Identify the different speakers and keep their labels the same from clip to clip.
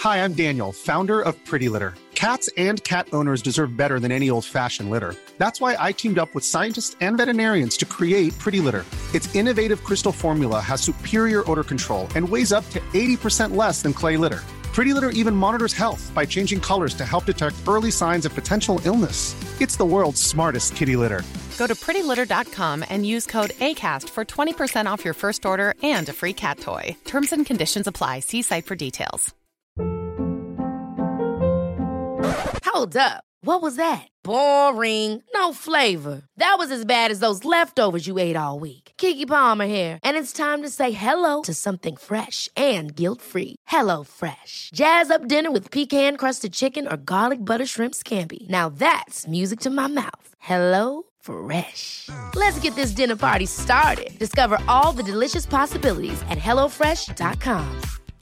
Speaker 1: Hi, I'm Daniel, founder of Pretty Litter. Cats and cat owners deserve better than any old-fashioned litter. That's why I teamed up with scientists and veterinarians to create Pretty Litter. Its innovative crystal formula has superior odor control and weighs up to 80% less than clay litter. Pretty Litter even monitors health by changing colors to help detect early signs of potential illness. It's the world's smartest kitty litter.
Speaker 2: Go to prettylitter.com and use code ACAST for 20% off your first order and a free cat toy. Terms and conditions apply. See site for details.
Speaker 3: Hold up. What was that? Boring. No flavor. That was as bad as those leftovers you ate all week. Keke Palmer here, and it's time to say hello to something fresh and guilt-free. Hello Fresh. Jazz up dinner with pecan-crusted chicken or garlic butter shrimp scampi. Now that's music to my mouth. Hello Fresh. Let's get this dinner party started. Discover all the delicious possibilities at HelloFresh.com.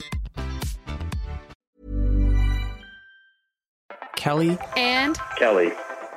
Speaker 4: Kelly
Speaker 5: and
Speaker 6: Kelly.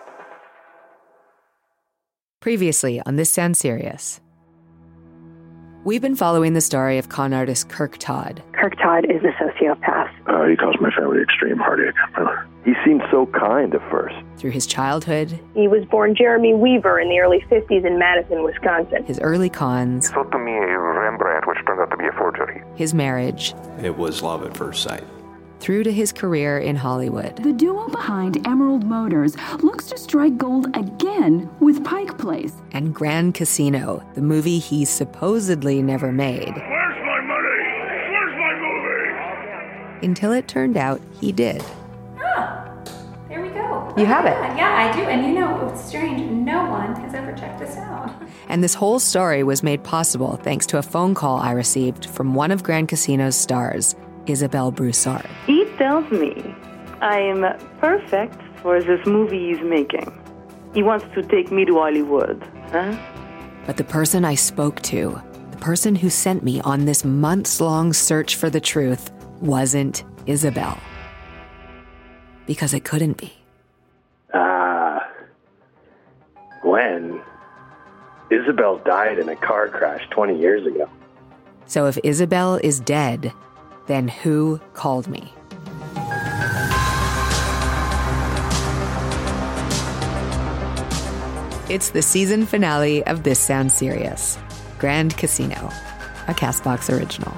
Speaker 7: Previously on This Sounds Serious. We've been following the story of con artist Kirk Todd.
Speaker 8: Kirk Todd is a sociopath.
Speaker 9: He caused my family extreme heartache.
Speaker 6: He seemed so kind at first.
Speaker 7: Through his childhood.
Speaker 8: He was born Jeremy Weaver in the early 50s in Madison, Wisconsin.
Speaker 7: His early cons.
Speaker 9: He sold to me a Rembrandt, which turned out to be a forgery.
Speaker 7: His marriage.
Speaker 4: It was love at first sight.
Speaker 7: Through to his career in Hollywood.
Speaker 10: The duo behind Emerald Motors looks to strike gold again with Pike Place.
Speaker 7: And Grand Casino, the movie he supposedly never made.
Speaker 9: Where's my money? Where's my movie?
Speaker 7: Until it turned out he did.
Speaker 5: Oh, there we go.
Speaker 7: You have it.
Speaker 5: Yeah, I do. And you know, it's strange. No one has ever checked this out.
Speaker 7: And this whole story was made possible thanks to a phone call I received from one of Grand Casino's stars, Isabelle Broussard.
Speaker 11: He tells me I am perfect for this movie he's making. He wants to take me to Hollywood, huh?
Speaker 7: But the person I spoke to, the person who sent me on this months-long search for the truth, wasn't Isabelle. Because it couldn't be.
Speaker 6: Gwen. Isabelle died in a car crash 20 years ago.
Speaker 7: So if Isabelle is dead, then who called me? It's the season finale of This Sounds Serious, Grand Casino, a CastBox original.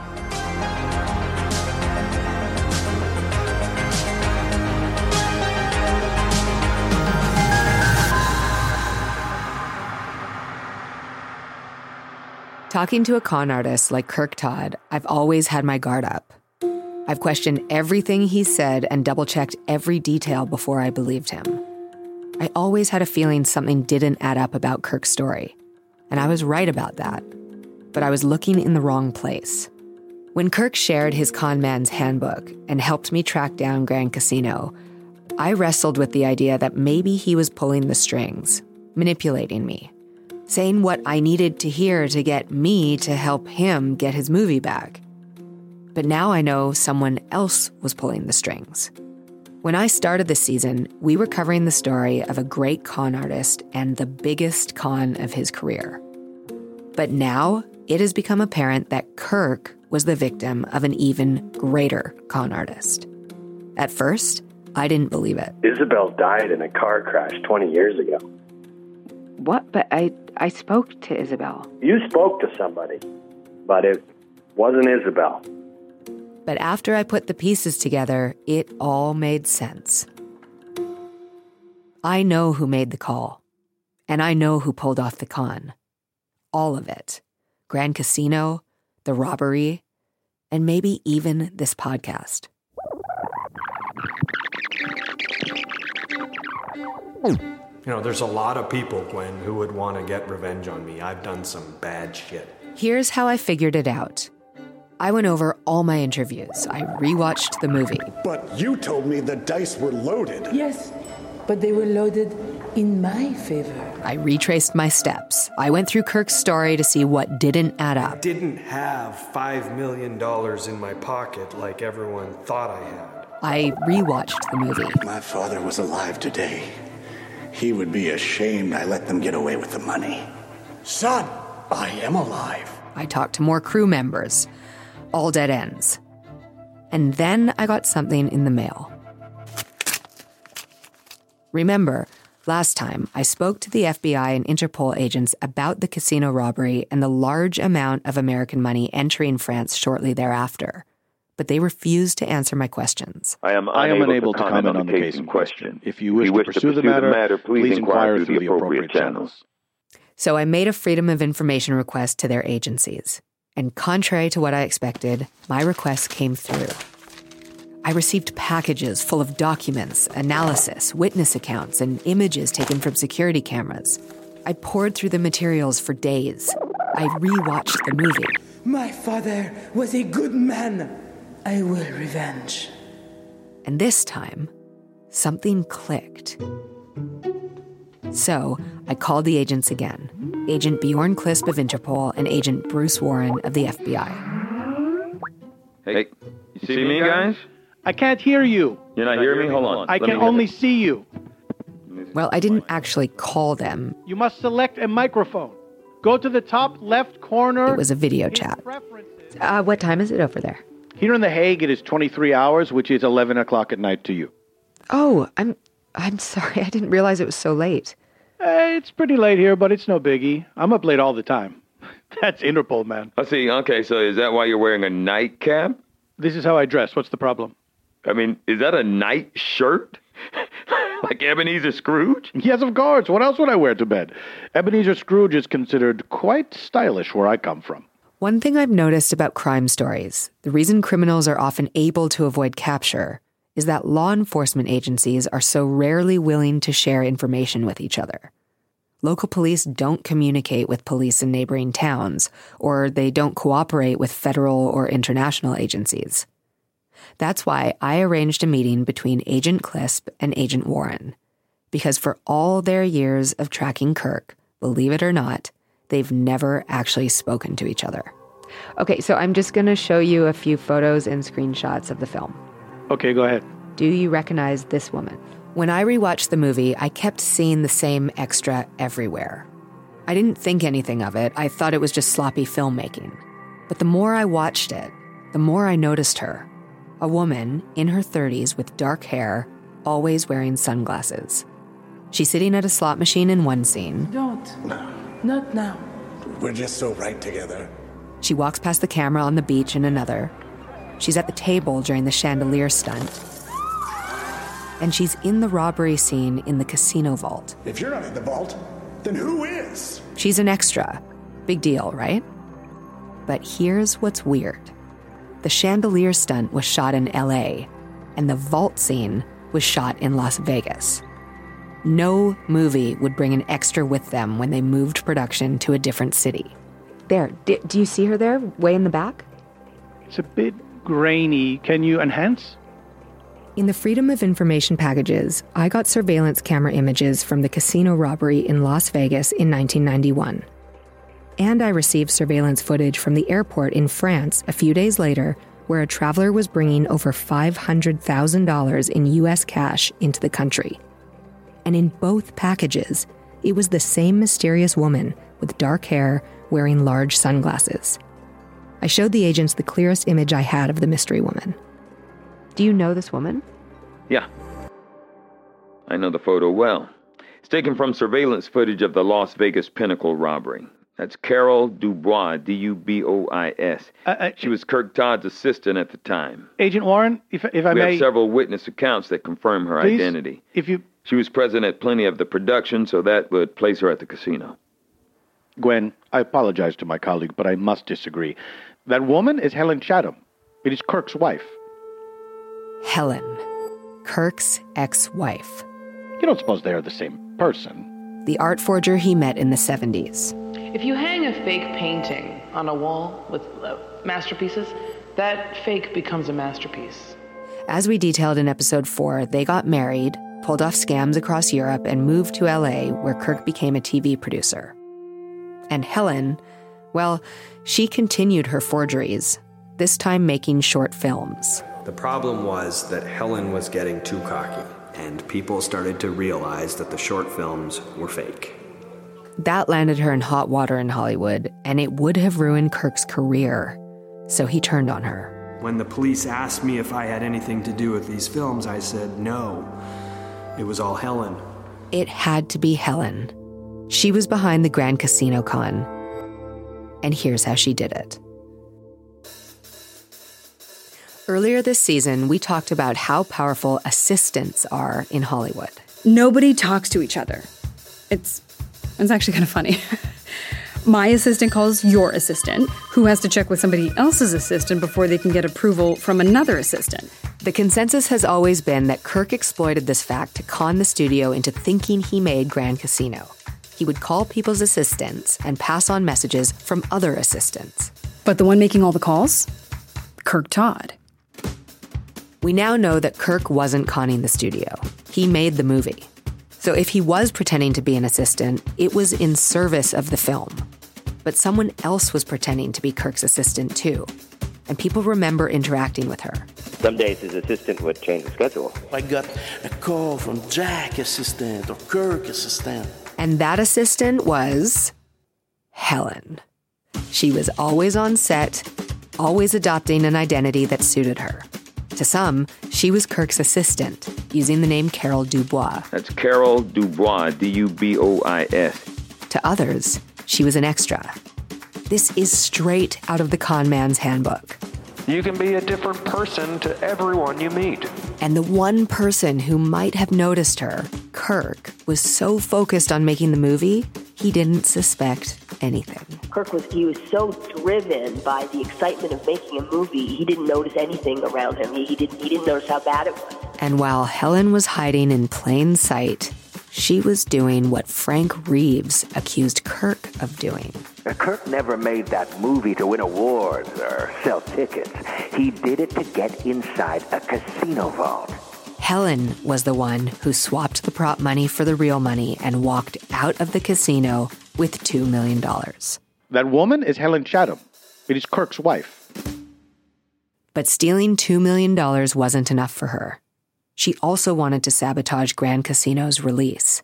Speaker 7: Talking to a con artist like Kirk Todd, I've always had my guard up. I've questioned everything he said and double-checked every detail before I believed him. I always had a feeling something didn't add up about Kirk's story, and I was right about that. But I was looking in the wrong place. When Kirk shared his con man's handbook and helped me track down Grand Casino, I wrestled with the idea that maybe he was pulling the strings, manipulating me, saying what I needed to hear to get me to help him get his movie back. But now I know someone else was pulling the strings. When I started this season, we were covering the story of a great con artist and the biggest con of his career. But now it has become apparent that Kirk was the victim of an even greater con artist. At first, I didn't believe it.
Speaker 6: Isabelle died in a car crash 20 years ago.
Speaker 7: What? But I spoke to Isabelle.
Speaker 6: You spoke to somebody, but it wasn't Isabelle.
Speaker 7: But after I put the pieces together, it all made sense. I know who made the call, and I know who pulled off the con. All of it. Grand Casino, the robbery, and maybe even this podcast.
Speaker 4: You know, there's a lot of people, Gwen, who would want to get revenge on me. I've done some bad shit.
Speaker 7: Here's how I figured it out. I went over all my interviews. I rewatched the movie.
Speaker 12: But you told me the dice were loaded.
Speaker 13: Yes, but they were loaded in my favor.
Speaker 7: I retraced my steps. I went through Kirk's story to see what didn't add up.
Speaker 4: I didn't have $5 million in my pocket like everyone thought I had.
Speaker 7: I rewatched the movie.
Speaker 12: My father was alive today. He would be ashamed I let them get away with the money. Son, I am alive.
Speaker 7: I talked to more crew members. All dead ends. And then I got something in the mail. Remember, last time I spoke to the FBI and Interpol agents about the casino robbery and the large amount of American money entering France shortly thereafter. But they refused to answer my questions.
Speaker 14: I am unable to comment on the case in question. If you wish to pursue the matter, please inquire through the appropriate channels.
Speaker 7: So I made a Freedom of Information request to their agencies. And contrary to what I expected, my request came through. I received packages full of documents, analysis, witness accounts, and images taken from security cameras. I poured through the materials for days. I rewatched the movie.
Speaker 13: My father was a good man. I will revenge.
Speaker 7: And this time, something clicked. So I called the agents again. Agent Bjorn Clisp of Interpol and Agent Bruce Warren of the FBI.
Speaker 14: Hey, you see me, guys?
Speaker 15: I can't hear you.
Speaker 14: You're not hearing me? Hold on.
Speaker 15: I can only see you.
Speaker 7: Well, I didn't actually call them.
Speaker 15: You must select a microphone. Go to the top left corner.
Speaker 7: It was a video chat. What time is it over there?
Speaker 15: Here in The Hague, it is 23 hours, which is 11 o'clock at night to you.
Speaker 7: Oh, I'm sorry. I didn't realize it was so late.
Speaker 15: It's pretty late here, but it's no biggie. I'm up late all the time. That's Interpol, man.
Speaker 14: I see. Okay, so is that why you're wearing a nightcap?
Speaker 15: This is how I dress. What's the problem?
Speaker 14: I mean, is that a night shirt? Like Ebenezer Scrooge?
Speaker 15: Yes, of course. What else would I wear to bed? Ebenezer Scrooge is considered quite stylish where I come from.
Speaker 7: One thing I've noticed about crime stories, the reason criminals are often able to avoid capture, is that law enforcement agencies are so rarely willing to share information with each other. Local police don't communicate with police in neighboring towns, or they don't cooperate with federal or international agencies. That's why I arranged a meeting between Agent Clisp and Agent Warren. Because for all their years of tracking Kirk, believe it or not, they've never actually spoken to each other. Okay, so I'm just going to show you a few photos and screenshots of the film.
Speaker 15: Okay, go ahead.
Speaker 7: Do you recognize this woman? When I rewatched the movie, I kept seeing the same extra everywhere. I didn't think anything of it. I thought it was just sloppy filmmaking. But the more I watched it, the more I noticed her. A woman in her 30s with dark hair, always wearing sunglasses. She's sitting at a slot machine in one scene.
Speaker 13: Don't. No. Not now.
Speaker 12: We're just so right together.
Speaker 7: She walks past the camera on the beach in another. She's at the table during the chandelier stunt. And she's in the robbery scene in the casino vault.
Speaker 12: If you're not in the vault, then who is?
Speaker 7: She's an extra. Big deal, right? But here's what's weird. The chandelier stunt was shot in LA, and the vault scene was shot in Las Vegas. No movie would bring an extra with them when they moved production to a different city. There, do you see her there, way in the back?
Speaker 15: It's a bit grainy. Can you enhance?
Speaker 7: In the Freedom of Information packages, I got surveillance camera images from the casino robbery in Las Vegas in 1991. And I received surveillance footage from the airport in France a few days later, where a traveler was bringing over $500,000 in U.S. cash into the country. And in both packages, it was the same mysterious woman with dark hair wearing large sunglasses. I showed the agents the clearest image I had of the mystery woman. Do you know this woman?
Speaker 14: Yeah. I know the photo well. It's taken from surveillance footage of the Las Vegas Pinnacle robbery. That's Carol Dubois, D-U-B-O-I-S. She was Kirk Todd's assistant at the time.
Speaker 15: Agent Warren, if I may...
Speaker 14: We have several witness accounts that confirm her identity. She was present at plenty of the production, so that would place her at the casino.
Speaker 15: Gwen, I apologize to my colleague, but I must disagree. That woman is Helen Chatham. It is Kirk's wife.
Speaker 7: Helen. Kirk's ex-wife.
Speaker 15: You don't suppose they are the same person?
Speaker 7: The art forger he met in the 70s.
Speaker 16: If you hang a fake painting on a wall with masterpieces, that fake becomes a masterpiece.
Speaker 7: As we detailed in episode 4, they got married, pulled off scams across Europe, and moved to LA, where Kirk became a TV producer. And Helen, well, she continued her forgeries, this time making short films.
Speaker 4: The problem was that Helen was getting too cocky, and people started to realize that the short films were fake.
Speaker 7: That landed her in hot water in Hollywood, and it would have ruined Kirk's career. So he turned on her.
Speaker 4: When the police asked me if I had anything to do with these films, I said no. It was all Helen.
Speaker 7: It had to be Helen. She was behind the Grand Casino Con. And here's how she did it. Earlier this season, we talked about how powerful assistants are in Hollywood.
Speaker 17: Nobody talks to each other. It's actually kind of funny. My assistant calls your assistant, who has to check with somebody else's assistant before they can get approval from another assistant.
Speaker 7: The consensus has always been that Kirk exploited this fact to con the studio into thinking he made Grand Casino. He would call people's assistants and pass on messages from other assistants.
Speaker 17: But the one making all the calls? Kirk Todd.
Speaker 7: We now know that Kirk wasn't conning the studio. He made the movie. So if he was pretending to be an assistant, it was in service of the film. But someone else was pretending to be Kirk's assistant too. And people remember interacting with her.
Speaker 18: Some days his assistant would change the schedule.
Speaker 19: I got a call from Jack assistant or Kirk assistant.
Speaker 7: And that assistant was Helen. She was always on set, always adopting an identity that suited her. To some, she was Kirk's assistant, using the name Carol Dubois.
Speaker 14: That's Carol Dubois, Dubois.
Speaker 7: To others, she was an extra. This is straight out of the con man's handbook.
Speaker 4: You can be a different person to everyone you meet.
Speaker 7: And the one person who might have noticed her, Kirk, was so focused on making the movie, he didn't suspect anything.
Speaker 20: Kirk was so driven by the excitement of making a movie, he didn't notice anything around him. He didn't notice how bad it was.
Speaker 7: And while Helen was hiding in plain sight, she was doing what Frank Reeves accused Kirk of doing.
Speaker 18: Kirk never made that movie to win awards or sell tickets. He did it to get inside a casino vault.
Speaker 7: Helen was the one who swapped the prop money for the real money and walked out of the casino with $2 million.
Speaker 15: That woman is Helen Chatham. It is Kirk's wife.
Speaker 7: But stealing $2 million wasn't enough for her. She also wanted to sabotage Grand Casino's release.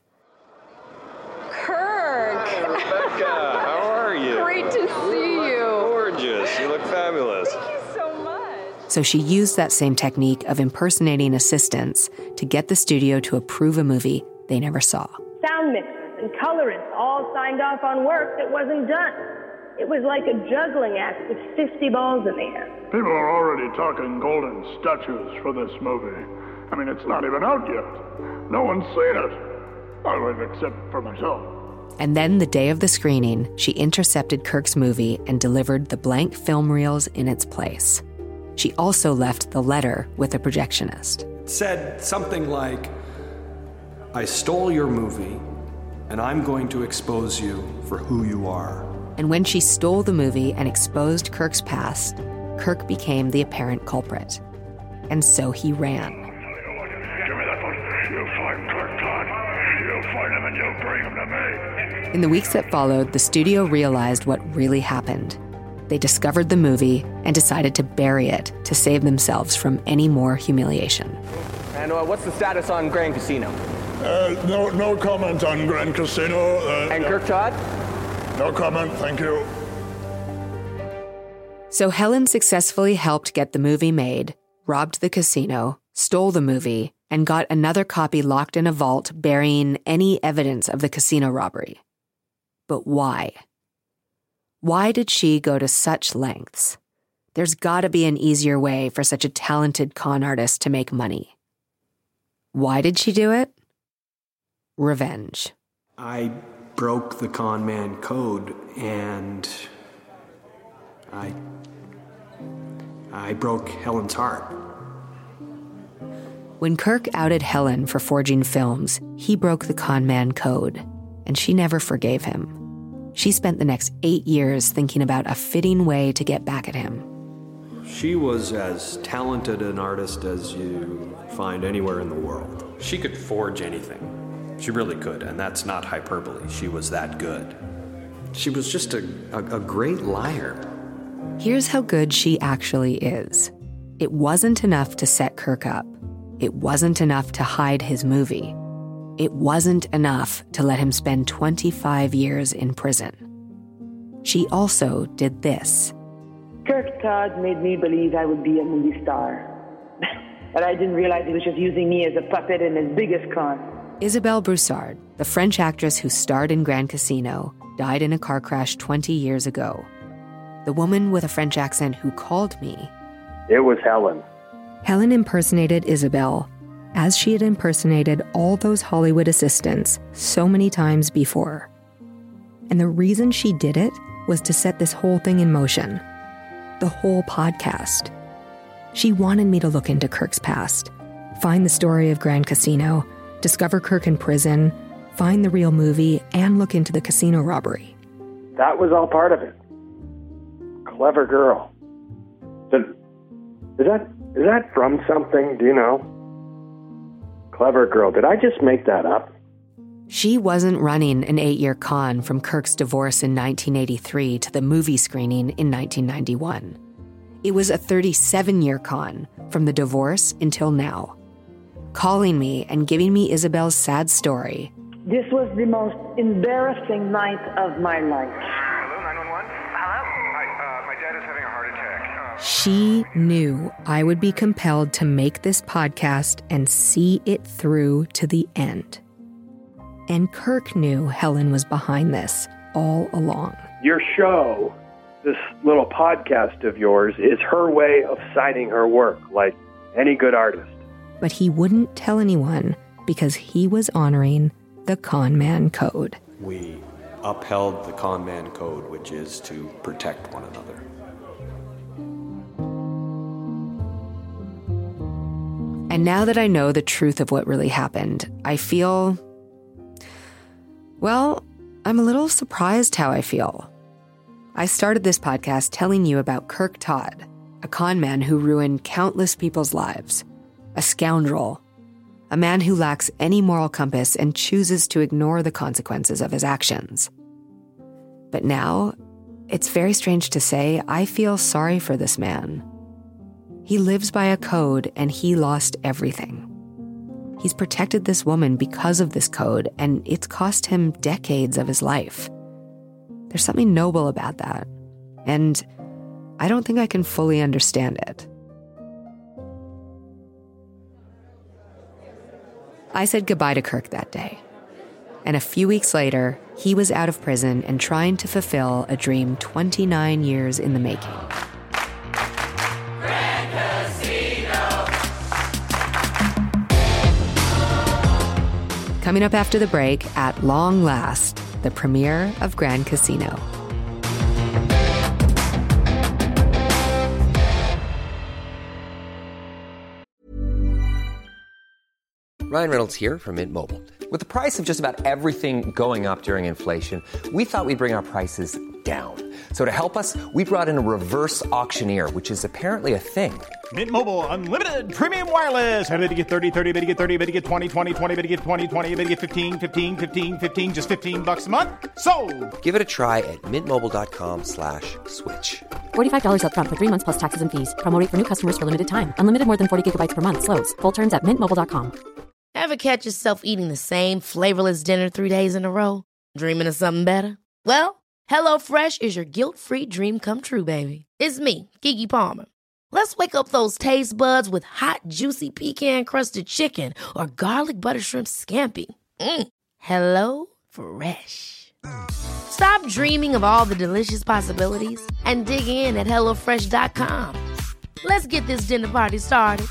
Speaker 21: Kirk!
Speaker 4: Hi, Rebecca, how are you?
Speaker 21: Great to see you.
Speaker 4: Gorgeous, you look fabulous.
Speaker 21: Thank you so much.
Speaker 7: So she used that same technique of impersonating assistants to get the studio to approve a movie they never saw.
Speaker 8: Sound mixers and colorists all signed off on work that wasn't done. It was like a juggling act with 50 balls in the air.
Speaker 9: People are already talking golden statues for this movie. I mean, it's not even out yet. No one's seen it. Well, except for myself.
Speaker 7: And then the day of the screening, she intercepted Kirk's movie and delivered the blank film reels in its place. She also left the letter with the projectionist.
Speaker 4: It said something like, I stole your movie, and I'm going to expose you for who you are.
Speaker 7: And when she stole the movie and exposed Kirk's past, Kirk became the apparent culprit. And so he ran.
Speaker 9: Give me that one. You'll find Kirk Todd. You'll find him and you'll bring him to me.
Speaker 7: In the weeks that followed, the studio realized what really happened. They discovered the movie and decided to bury it to save themselves from any more humiliation.
Speaker 22: And what's the status on Grand Casino?
Speaker 9: No comment on Grand Casino.
Speaker 22: And Kirk Todd?
Speaker 9: No comment, thank you.
Speaker 7: So Helen successfully helped get the movie made, robbed the casino, stole the movie, and got another copy locked in a vault burying any evidence of the casino robbery. But why? Why did she go to such lengths? There's gotta be an easier way for such a talented con artist to make money. Why did she do it? Revenge.
Speaker 4: I broke the con man code, and I broke Helen's heart.
Speaker 7: When Kirk outed Helen for forging films, he broke the con man code, and she never forgave him. She spent the next 8 years thinking about a fitting way to get back at him.
Speaker 4: She was as talented an artist as you find anywhere in the world. She could forge anything. She really could, and that's not hyperbole. She was that good. She was just a great liar.
Speaker 7: Here's how good she actually is. It wasn't enough to set Kirk up. It wasn't enough to hide his movie. It wasn't enough to let him spend 25 years in prison. She also did this.
Speaker 8: Kirk Todd made me believe I would be a movie star. But I didn't realize he was just using me as a puppet in his biggest con.
Speaker 7: Isabelle Broussard, the French actress who starred in Grand Casino, died in a car crash 20 years ago. The woman with a French accent who called me.
Speaker 6: It was Helen.
Speaker 7: Helen impersonated Isabelle, as she had impersonated all those Hollywood assistants so many times before. And the reason she did it was to set this whole thing in motion. The whole podcast. She wanted me to look into Kirk's past, find the story of Grand Casino, discover Kirk in prison, find the real movie, and look into the casino robbery.
Speaker 6: That was all part of it. Clever girl. Is that from something? Do you know? Clever girl. Did I just make that up?
Speaker 7: She wasn't running an 8-year con from Kirk's divorce in 1983 to the movie screening in 1991. It was a 37-year con from the divorce until now. Calling me and giving me Isabelle's sad story.
Speaker 8: This was the most embarrassing night of my life.
Speaker 1: Hello, 911? Hello? Hi, my dad is having a heart attack.
Speaker 7: She knew I would be compelled to make this podcast and see it through to the end. And Kirk knew Helen was behind this all along.
Speaker 6: Your show, this little podcast of yours, is her way of citing her work, like any good artist.
Speaker 7: But he wouldn't tell anyone because he was honoring the con man code.
Speaker 4: We upheld the con man code, which is to protect one another.
Speaker 7: And now that I know the truth of what really happened, I feel... well, I'm a little surprised how I feel. I started this podcast telling you about Kirk Todd, a con man who ruined countless people's lives, a scoundrel, a man who lacks any moral compass and chooses to ignore the consequences of his actions. But now, it's very strange to say, I feel sorry for this man. He lives by a code and he lost everything. He's protected this woman because of this code, and it's cost him decades of his life. There's something noble about that, and I don't think I can fully understand it. I said goodbye to Kirk that day, and a few weeks later, he was out of prison and trying to fulfill a dream 29 years in the making. Coming up after the break, at long last, the premiere of Grand Casino.
Speaker 2: Ryan Reynolds here from Mint Mobile. With the price of just about everything going up during inflation, we thought we'd bring our prices down. So to help us, we brought in a reverse auctioneer, which is apparently a thing.
Speaker 23: Mint Mobile Unlimited Premium Wireless. How to get 30, 30, bit to get 30, bit to get 20, 20, 20, bit to get 20, 20, bit to get 15, 15, 15, 15, just $15 a month? Sold!
Speaker 2: Give it a try at mintmobile.com/switch.
Speaker 24: $45 up front for 3 months plus taxes and fees. Promo rate for new customers for limited time. Unlimited more than 40 gigabytes per month. Slows full terms at mintmobile.com.
Speaker 3: Ever catch yourself eating the same flavorless dinner 3 days in a row? Dreaming of something better? Well, HelloFresh is your guilt-free dream come true, baby. It's me, Keke Palmer. Let's wake up those taste buds with hot, juicy pecan-crusted chicken or garlic butter shrimp scampi. Hello Fresh. Stop dreaming of all the delicious possibilities and dig in at HelloFresh.com. Let's get this dinner party started.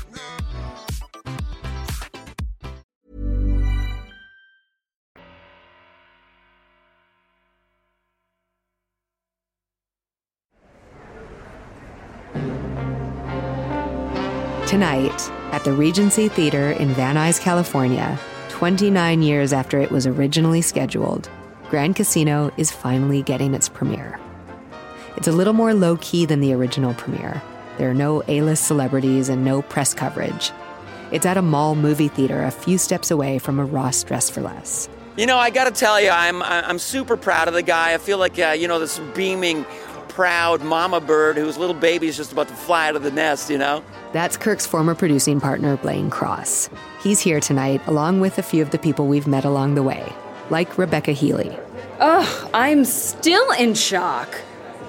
Speaker 7: Tonight, at the Regency Theater in Van Nuys, California, 29 years after it was originally scheduled, Grand Casino is finally getting its premiere. It's a little more low-key than the original premiere. There are no A-list celebrities and no press coverage. It's at a mall movie theater a few steps away from a Ross Dress for Less.
Speaker 25: You know, I gotta tell you, I'm super proud of the guy. I feel like, this beaming, proud mama bird whose little baby's just about to fly out of the nest, you know?
Speaker 7: That's Kirk's former producing partner, Blaine Cross. He's here tonight, along with a few of the people we've met along the way, like Rebecca Healy.
Speaker 17: Ugh, I'm still in shock.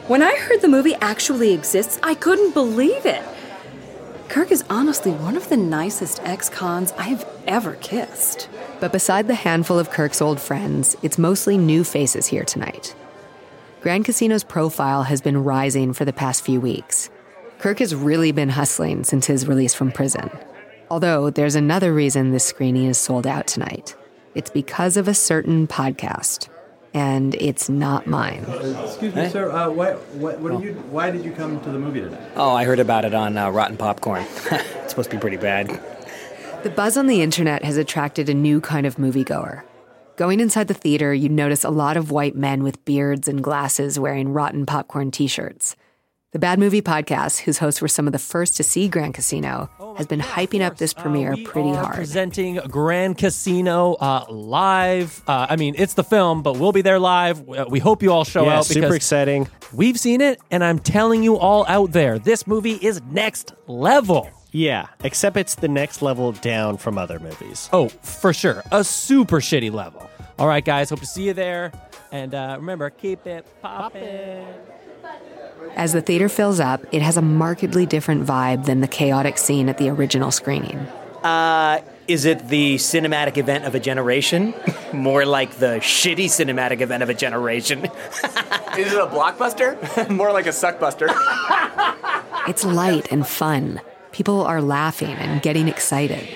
Speaker 17: When I heard the movie actually exists, I couldn't believe it. Kirk is honestly one of the nicest ex-cons I've ever kissed.
Speaker 7: But beside the handful of Kirk's old friends, it's mostly new faces here tonight. Grand Casino's profile has been rising for the past few weeks. Kirk has really been hustling since his release from prison. Although there's another reason this screening is sold out tonight. It's because of a certain podcast. And it's not mine.
Speaker 5: Excuse me, sir. Why did you come to the movie today?
Speaker 10: Oh, I heard about it on Rotten Popcorn. It's supposed to be pretty bad.
Speaker 7: The buzz on the internet has attracted a new kind of moviegoer. Going inside the theater, you'd notice a lot of white men with beards and glasses wearing Rotten Popcorn t-shirts. The Bad Movie Podcast, whose hosts were some of the first to see Grand Casino, has been hyping up this premiere pretty hard.
Speaker 11: Presenting Grand Casino live. It's the film, but we'll be there live. We hope you all show out.
Speaker 12: Super exciting.
Speaker 11: We've seen it, and I'm telling you all out there, this movie is next level.
Speaker 12: Yeah, except it's the next level down from other movies.
Speaker 11: Oh, for sure. A super shitty level. All right, guys, hope to see you there. And remember, keep it poppin'.
Speaker 7: As the theater fills up, it has a markedly different vibe than the chaotic scene at the original screening.
Speaker 10: Is it the cinematic event of a generation? More like the shitty cinematic event of a generation.
Speaker 22: Is it a blockbuster? More like a suckbuster.
Speaker 7: It's light and fun. People are laughing and getting excited.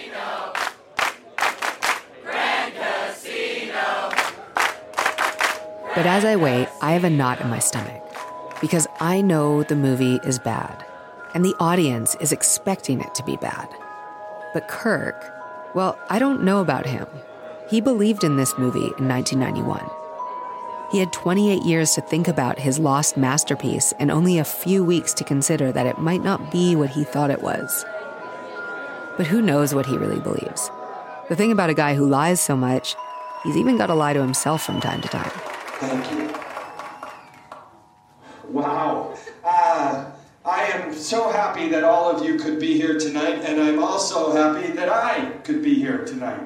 Speaker 7: But as I wait, I have a knot in my stomach. Because I know the movie is bad, and the audience is expecting it to be bad. But Kirk, well, I don't know about him. He believed in this movie in 1991. He had 28 years to think about his lost masterpiece and only a few weeks to consider that it might not be what he thought it was. But who knows what he really believes? The thing about a guy who lies so much, he's even got to lie to himself from time to time.
Speaker 13: Thank you. Wow. I am so happy that all of you could be here tonight, and I'm also happy that I could be here tonight.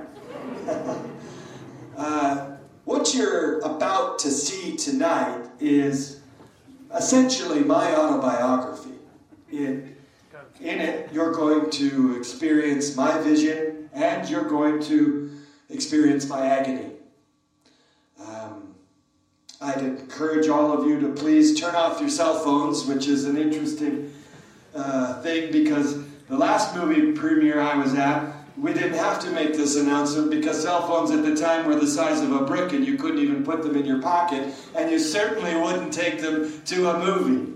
Speaker 13: What you're about to see tonight is essentially my autobiography. In it, you're going to experience my vision, and you're going to experience my agony. I'd encourage all of you to please turn off your cell phones, which is an interesting thing because the last movie premiere I was at, we didn't have to make this announcement because cell phones at the time were the size of a brick and you couldn't even put them in your pocket, and you certainly wouldn't take them to a movie.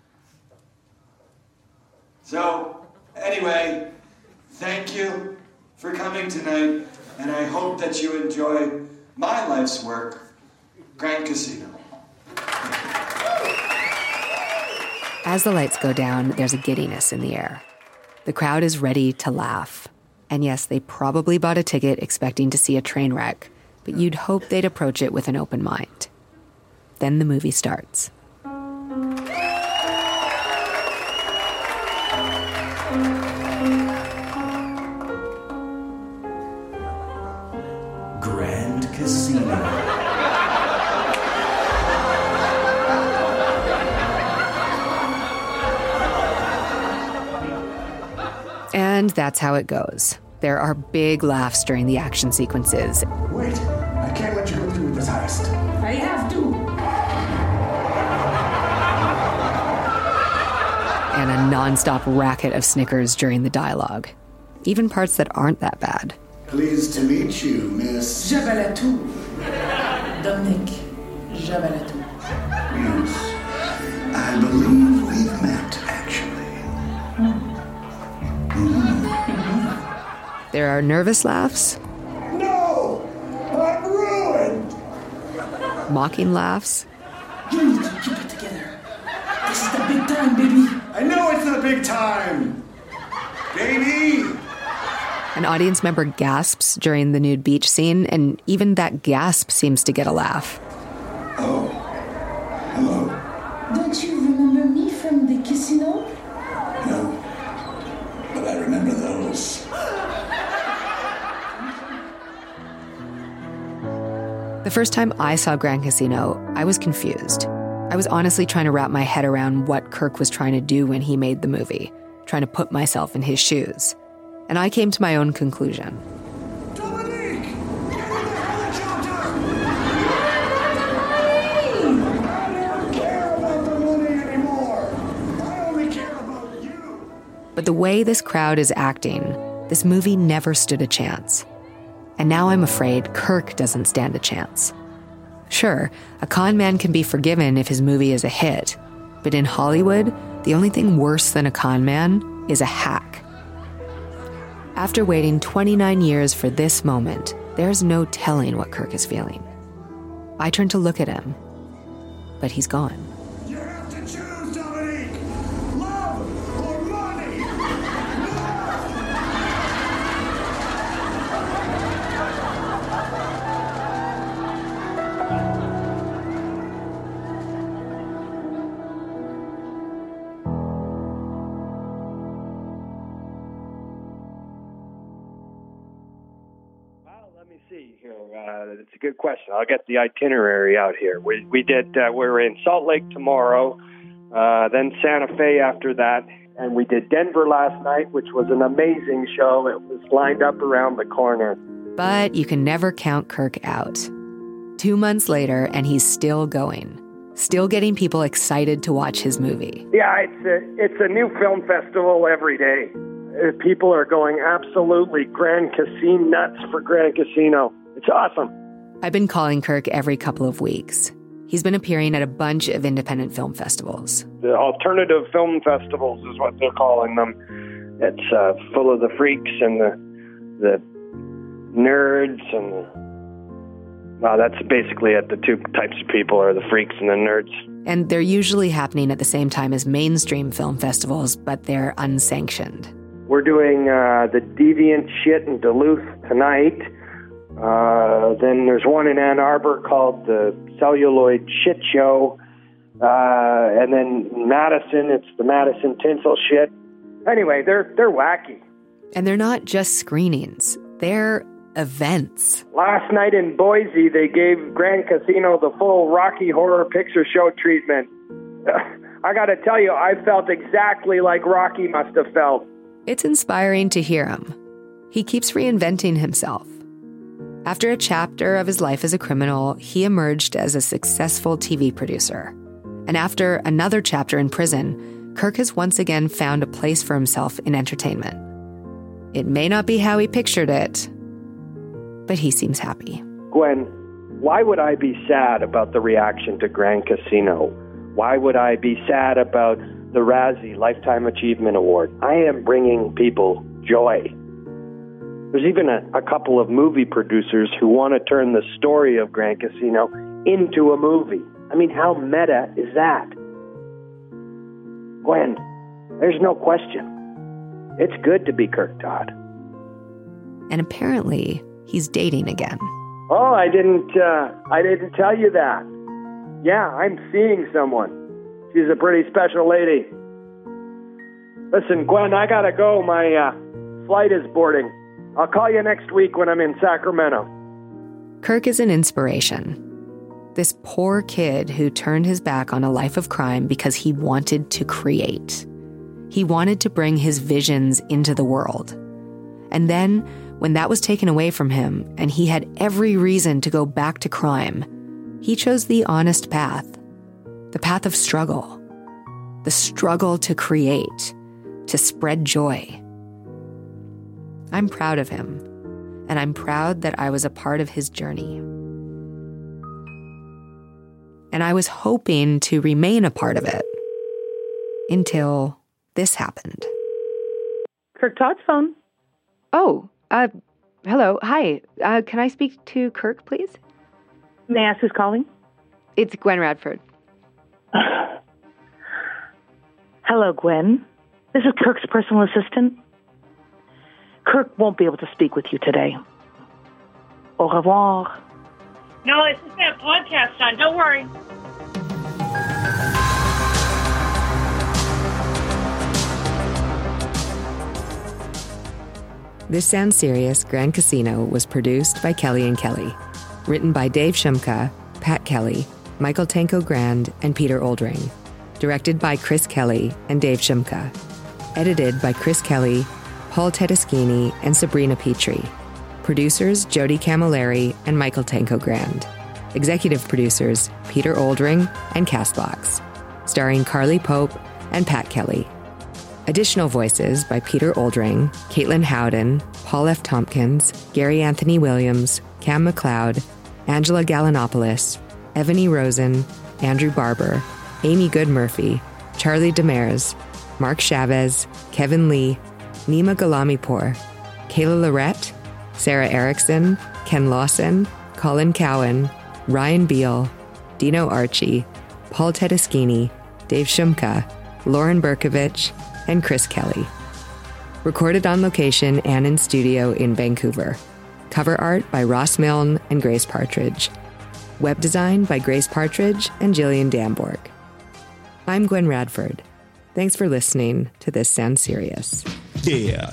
Speaker 13: So, anyway, thank you for coming tonight, and I hope that you enjoy my life's work, Grand Casino.
Speaker 7: As the lights go down, there's a giddiness in the air. The crowd is ready to laugh. And yes, they probably bought a ticket expecting to see a train wreck, but you'd hope they'd approach it with an open mind. Then the movie starts.
Speaker 13: Grand Casino.
Speaker 7: And that's how it goes. There are big laughs during the action sequences.
Speaker 13: Wait, I can't let you go through with this heist.
Speaker 21: I have to.
Speaker 7: And a nonstop racket of snickers during the dialogue. Even parts that aren't that bad.
Speaker 13: Pleased to meet you, Miss...
Speaker 21: Jabalatou. Dominic Jabalatou.
Speaker 13: Yes. I believe we've met, actually.
Speaker 7: There are nervous laughs.
Speaker 13: No! I'm ruined!
Speaker 7: Mocking laughs.
Speaker 21: You need to keep it together. This is the big time, baby.
Speaker 13: I know it's the big time! Baby!
Speaker 7: An audience member gasps during the nude beach scene, and even that gasp seems to get a laugh.
Speaker 13: Oh. Hello.
Speaker 21: Don't you remember me from the casino?
Speaker 13: No. But I remember those.
Speaker 7: The first time I saw Grand Casino, I was confused. I was honestly trying to wrap my head around what Kirk was trying to do when he made the movie, trying to put myself in his shoes. And I came to my own conclusion. But the way this crowd is acting, this movie never stood a chance. And now I'm afraid Kirk doesn't stand a chance. Sure, a con man can be forgiven if his movie is a hit, but in Hollywood, the only thing worse than a con man is a hack. After waiting 29 years for this moment, there's no telling what Kirk is feeling. I turn to look at him, but he's gone.
Speaker 6: It's a good question. I'll get the itinerary out here. We were in Salt Lake tomorrow, then Santa Fe after that, and we did Denver last night, which was an amazing show. It was lined up around the corner.
Speaker 7: But you can never count Kirk out. 2 months later, and he's still going, still getting people excited to watch his movie.
Speaker 6: Yeah, it's a new film festival every day. People are going absolutely Grand Casino nuts for Grand Casino. It's awesome.
Speaker 7: I've been calling Kirk every couple of weeks. He's been appearing at a bunch of independent film festivals.
Speaker 6: The alternative film festivals is what they're calling them. It's full of the freaks and the nerds well, that's basically it. The two types of people are the freaks and the nerds.
Speaker 7: And they're usually happening at the same time as mainstream film festivals, but they're unsanctioned.
Speaker 6: We're doing the Deviant Shit in Duluth tonight. Then there's one in Ann Arbor called the Celluloid Shit Show. And then Madison, it's the Madison Tinsel Shit. Anyway, they're wacky.
Speaker 7: And they're not just screenings. They're events.
Speaker 6: Last night in Boise, they gave Grand Casino the full Rocky Horror Picture Show treatment. I gotta tell you, I felt exactly like Rocky must have felt.
Speaker 7: It's inspiring to hear him. He keeps reinventing himself. After a chapter of his life as a criminal, he emerged as a successful TV producer. And after another chapter in prison, Kirk has once again found a place for himself in entertainment. It may not be how he pictured it, but he seems happy.
Speaker 6: Gwen, why would I be sad about the reaction to Grand Casino? Why would I be sad about the Razzie Lifetime Achievement Award? I am bringing people joy. There's even a couple of movie producers who want to turn the story of Grand Casino into a movie. I mean, how meta is that? Gwen, there's no question. It's good to be Kirk Todd.
Speaker 7: And apparently, he's dating again.
Speaker 6: Oh, I didn't tell you that. Yeah, I'm seeing someone. She's a pretty special lady. Listen, Gwen, I gotta go. My flight is boarding. I'll call you next week when I'm in Sacramento.
Speaker 7: Kirk is an inspiration. This poor kid who turned his back on a life of crime because he wanted to create. He wanted to bring his visions into the world. And then, when that was taken away from him and he had every reason to go back to crime, he chose the honest path, the path of struggle, the struggle to create, to spread joy. I'm proud of him, and I'm proud that I was a part of his journey. And I was hoping to remain a part of it until this happened.
Speaker 14: Kirk Todd's phone.
Speaker 7: Oh, hello. Hi. Can I speak to Kirk, please?
Speaker 14: May I ask who's calling?
Speaker 7: It's Gwen Radford.
Speaker 14: Hello, Gwen. This is Kirk's personal assistant. Kirk won't be able to speak with you today. Au revoir.
Speaker 16: No, it's just that podcast on. Don't worry.
Speaker 7: This Sounds Serious Grand Casino was produced by Kelly and Kelly. Written by Dave Shumka, Pat Kelly, Michael Tanko Grand, and Peter Oldring. Directed by Chris Kelly and Dave Shumka. Edited by Chris Kelly, Paul Tedeschini, and Sabrina Petrie. Producers Jody Camilleri and Michael Tanko Grand. Executive producers Peter Oldring and Castbox. Starring Carly Pope and Pat Kelly. Additional voices by Peter Oldring, Caitlin Howden, Paul F. Tompkins, Gary Anthony Williams, Cam McLeod, Angela Gallinopoulos, Evany Rosen, Andrew Barber, Amy Good Murphy, Charlie Demers, Mark Chavez, Kevin Lee, Nima Galamipour, Kayla Lorette, Sarah Erickson, Ken Lawson, Colin Cowan, Ryan Beal, Dino Archie, Paul Tedeschini, Dave Shumka, Lauren Berkovich, and Chris Kelly. Recorded on location and in studio in Vancouver. Cover art by Ross Milne and Grace Partridge. Web design by Grace Partridge and Jillian Damborg. I'm Gwen Radford. Thanks for listening to This Sounds Serious.
Speaker 9: Yeah,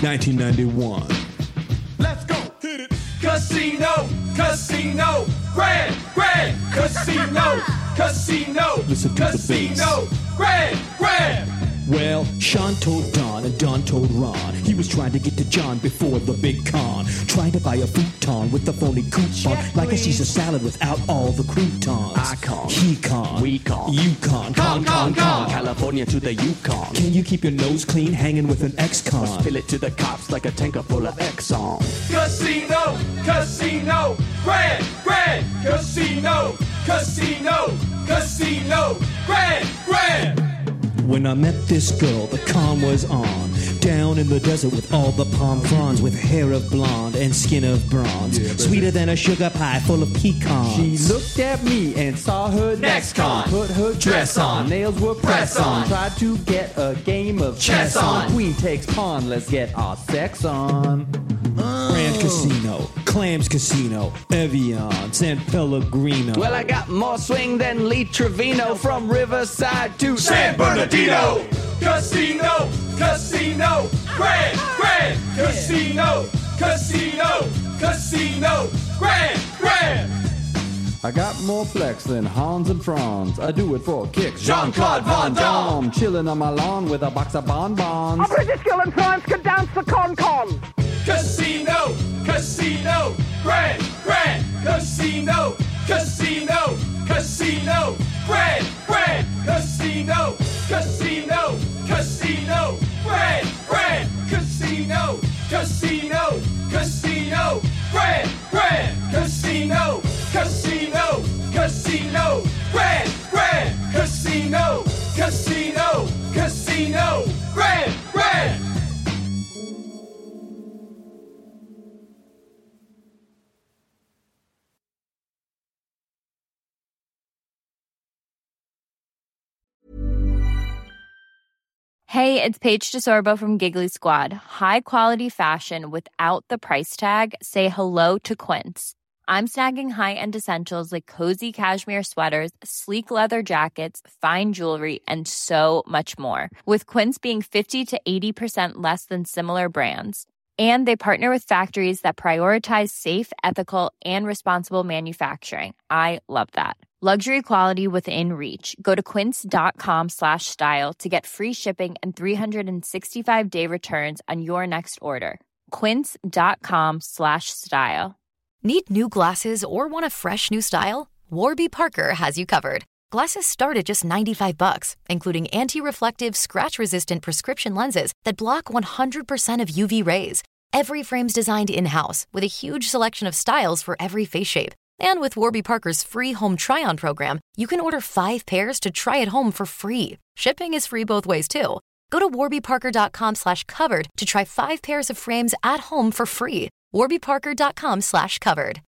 Speaker 9: 1991.
Speaker 15: Let's go! Hit it! Casino! Casino! Grand! Grand! Casino! Casino!
Speaker 9: Listen to
Speaker 15: Casino!
Speaker 9: the bass.
Speaker 15: Grand! Grand!
Speaker 9: Well, Sean told Don and Don told Ron he was trying to get to John before the big con. Trying to buy a futon with the phony coupon. Like a Caesar salad without all the croutons.
Speaker 18: I con.
Speaker 9: He con.
Speaker 18: We con.
Speaker 9: You con. Con.
Speaker 18: California to the Yukon.
Speaker 9: Can you keep your nose clean hanging with an ex-con?
Speaker 18: Spill it to the cops like a tanker full of Exxon.
Speaker 15: Casino! Casino! Grand! Grand! Casino! Casino! Casino! Grand! Grand!
Speaker 9: When I met this girl, the con was on. Down in the desert with all the palm fronds, with hair of blonde and skin of bronze.
Speaker 18: Yeah,
Speaker 9: sweeter than a sugar pie full of pecans.
Speaker 5: She looked at me and saw her next con. Put her dress on, nails were press on. Tried to get a game of chess on. Queen takes pawn, let's get our sex on.
Speaker 9: Grand Casino, Clams Casino, Evian, San Pellegrino.
Speaker 18: Well, I got more swing than Lee Trevino from Riverside to
Speaker 15: San Bernardino! Casino! Casino! Grand! Grand! Casino! Casino! Casino! Grand! Grand!
Speaker 5: I got more flex than Hans and Franz. I do it for kicks.
Speaker 15: Jean-Claude Van Damme.
Speaker 5: Chilling on my lawn with a box of bonbons.
Speaker 19: A British girl in France can dance the con-con.
Speaker 15: Casino! Casino! Grand! Grand! Casino! Casino! Casino! Grand! Grand! Casino! Casino! Casino! Grand! Grand! Casino! Casino! Casino! Grand! Grand! Casino! Casino! Casino! Grand! Grand! Casino! Casino! Casino! Grand! Grand!
Speaker 20: Hey, it's Paige DeSorbo from Giggly Squad. High quality fashion without the price tag. Say hello to Quince. I'm snagging high-end essentials like cozy cashmere sweaters, sleek leather jackets, fine jewelry, and so much more. With Quince being 50 to 80% less than similar brands. And they partner with factories that prioritize safe, ethical, and responsible manufacturing. I love that. Luxury quality within reach. Go to quince.com/style to get free shipping and 365-day returns on your next order. Quince.com/style.
Speaker 24: Need new glasses or want a fresh new style? Warby Parker has you covered. Glasses start at just $95, including anti-reflective, scratch-resistant prescription lenses that block 100% of UV rays. Every frame's designed in-house with a huge selection of styles for every face shape. And with Warby Parker's free home try-on program, you can order 5 pairs to try at home for free. Shipping is free both ways, too. Go to warbyparker.com/covered to try 5 pairs of frames at home for free. warbyparker.com/covered.